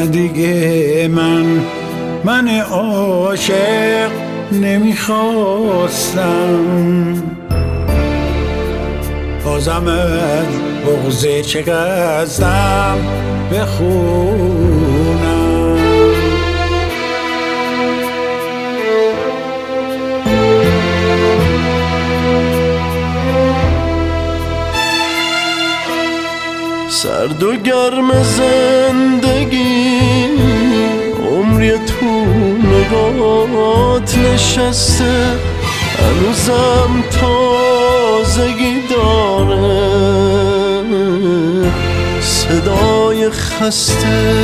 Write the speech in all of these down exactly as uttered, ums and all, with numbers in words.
نه دیگه من من عاشق نمیخواستم، بازم از بغض چه قصدم بخونم. سرد و گرم زندگی عمری تو نگات نشسته، هنوزم تازگی داره صدای خسته.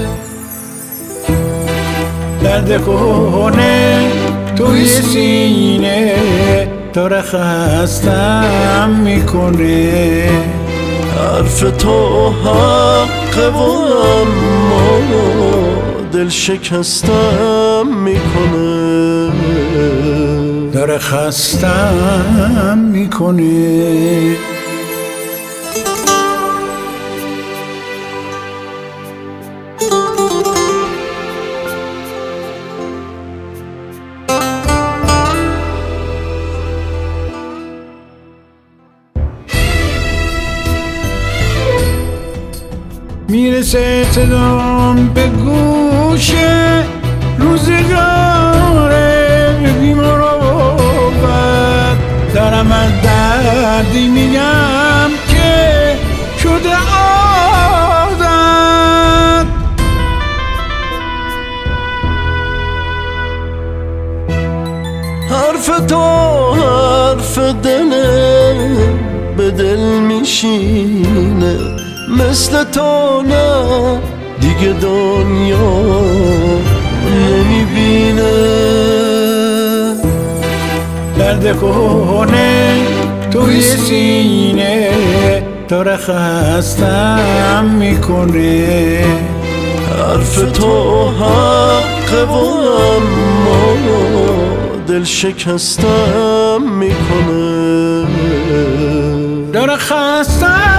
درد کنه توی سینه داره خستم میکنه، حرف تو حقه و اما دل شکستم میکنه، داره خستم میکنه. میرسه صدام به گوش روزگاره بیمار آورد، دارم از دردی میگم که شده عادت. حرف تو حرف دله به دل میشینه، مثل تو نه دیگه دنیا نمیبینه. درد کنه توی سینه داره خستم میکنه، حرف تو حقه و اما دل شکستم میکنه، داره خستم